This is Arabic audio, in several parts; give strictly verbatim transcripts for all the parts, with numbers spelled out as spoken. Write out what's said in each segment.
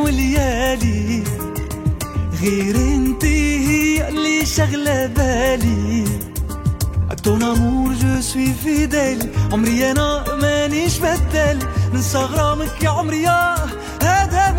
وليالي غير انتي هي اللي شغلة بالي. ton amour je suis fidèle عمري انا مانيش بدل ننسى غرامك يا عمري يا هذا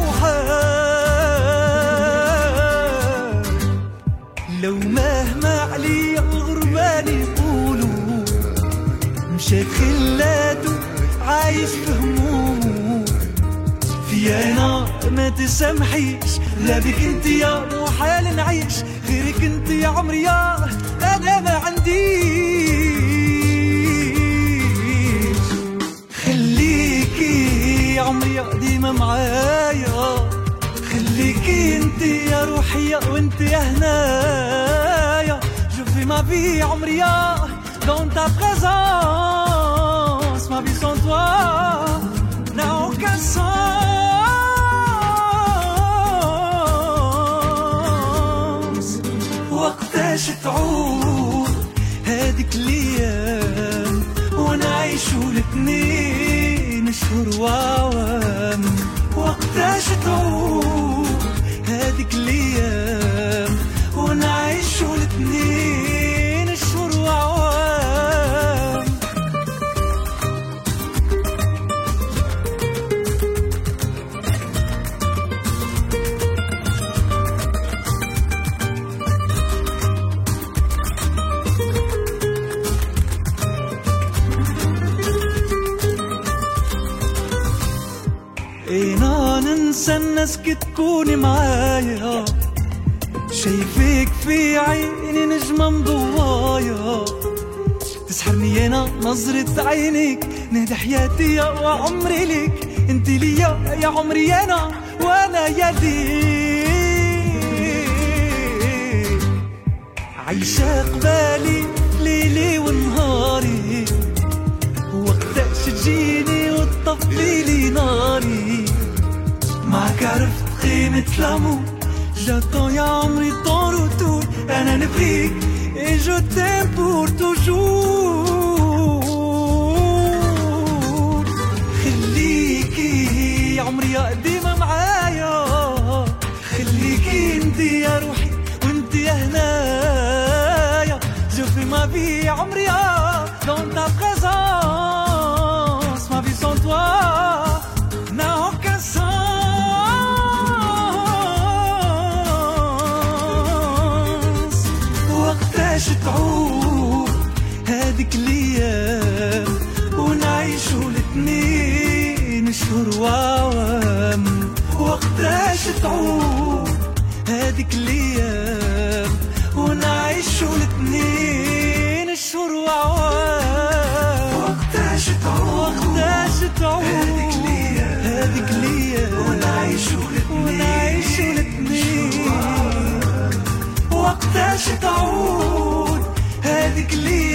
محال. لو مهما علي الغربان يقولوا مشات خلاته عايش في هموم في انا ما تسامحيش لا بك انت يا محال نعيش غيرك انت يا عمري يا انا ما عنديش. خليكي يا عمري يا ديما معايا خليكي انت يا روحي وانت يا هنايا. je fais ma vie عمري يا dans ta présence ma vie sans toi n'a aucun sens. وقتاش تعود هاديك الايام ونعيشوا الاثنين شهور وعوام. وقتاش تعود هاديك الايام ونعيشوا الاثنين شهور وعوام. اينا ننسى الناس كي تكوني معايا شايفك في عيني نجمة مضوايا تسحرني انا نظرة عينك نهدي حياتي يا وعمري لك انت ليا يا عمري انا وانا يا ليك. عايشة قبالي ليلي ونهاري وقتاش تجيني وتطفي لي ناري. معك عرفت قيمة الأمور j'attends يا عمري ton retour أنا نبغيك et je t'aime pour toujours. خليكي يا عمري يا ديما معايا خليكي انتي يا روحي وانتي يا هنايا. je fais ma vie يا عمري يا dans ta présence ma vie sans toi n'a aucun sens. وقتاش تعود هاديك الايام ونعيشوا الاثنين شهور وعوام. وقتاش تعود هاديك الايام ونعيشوا الاثنين شهور وعوام. وقتاش تعود وقتاش تعود هاديك الايام هاديك الايام ونعيشوا الاثنين. وقتاش تعود هاديك الايام